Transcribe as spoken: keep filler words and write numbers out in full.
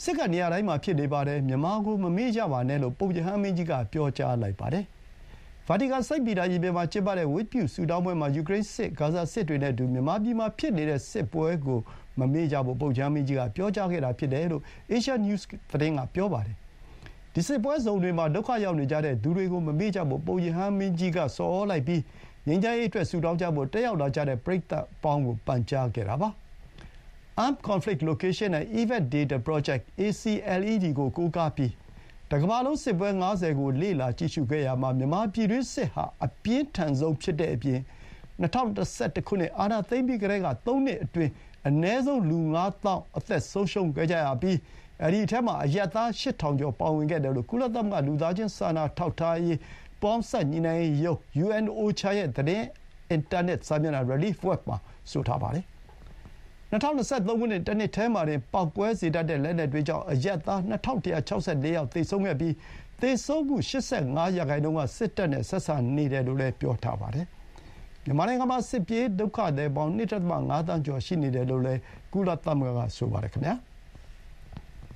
စစ်ကနေရာတိုင်းမှာဖြစ်နေပါတယ်မြန်မာကိုမမေ့ကြပါနဲ့လို့ပုပ်ရဟန်းမင်းကြီးကပြောကြားလိုက်ပါတယ်ဗာတီကန်စိန့်ပီတာရင်ပြင်မှာကျင်းပတဲ့ဝတ်ပြုဆုတောင်းပွဲမှာယူကရိန်းစစ်ဂါဇာစစ်တွေနဲ့အတူမြန်မာပြည်မှာဖြစ်နေတဲ့စစ်ပွဲကိုမမေ့ကြဖို့ပုပ်ရဟန်းမင်းကြီးကပြောကြားခဲ့တာဖြစ်တယ်လို့ Asia News သတင်းကပြောပါတယ်ဒီစစ်ပွဲဇုံတွေမှာဒုက္ခရောက်နေကြတဲ့သူတွေကိုမမေ့ကြဖို့ပုပ်ရဟန်းမင်းကြီးကဆော်ဩလိုက်ပြီးငြိမ်းချမ်းရေးအတွက်ဆုတောင်းကြဖို့တက်ရောက်လာကြတဲ့ပရိသတ်ပေါင်းကိုပန်ကြားခဲ့တာပါArmed Conflict Location and Event Data Project အေ စီ အယ် အီ ဒီ ကိုကိုးကားပြီးတကမ္ဘာလုံးစစ်ပွဲငါးဆယ်ကိုလေ့လာကြည့်ရှုခဲ့ရမှာမြန်မာပြည်တွင်းစစ်ဟာအပြင်းထန်ဆုံးဖြစ်တဲ့အပြင်၂၀၂၁ခုနှစ်အာဏာသိမ်းပြီးကတည်းကသုံးနှစ်အတွင်းအနည်းဆုံးလူငါးသောင်းအသက်ဆုံးရှုံးခဲ့ကြရပြီးအဲဒီအထက်မှာအရပ်သားရှစ်ထောင်ကျော်ပါဝင်ခဲ့တယ်လို့ကုလသမဂ္ဂလူသားချင်းစာနာထောက်ထားရေးပေါင်းစပ်ညီနိုင်ရေးရုံး ယူ အန် အို အေချာ ရဲ့သတင်းအင်တာနက်စာမျက်နှာ Relief Web မှာဆိုထားပါတယ်၂၀၂၃ခုနှစ်တနှစ်ထဲမှာတင်ပေါက်ကွဲစေတတ်တဲ့လက်နက်တွေကြောင့်အရပ်သား၂၁၆၄ယောက်သေဆုံးခဲ့ပြီးသေဆုံးမှု၈၅ရာခိုင်နှုန်းကစစ်တပ်နဲ့ဆက်ဆံနေတယ်လို့လည်းပြောထားပါတယ်။မြန်မာနိုင်ငံမှာစစ်ပြေးဒုက္ခသည်ပေါင်း၂.၅ သန်းကျော်ရှိနေတယ်လို့လည်းကုလသမဂ္ဂကဆိုပါတယ်ခင်ဗျာ။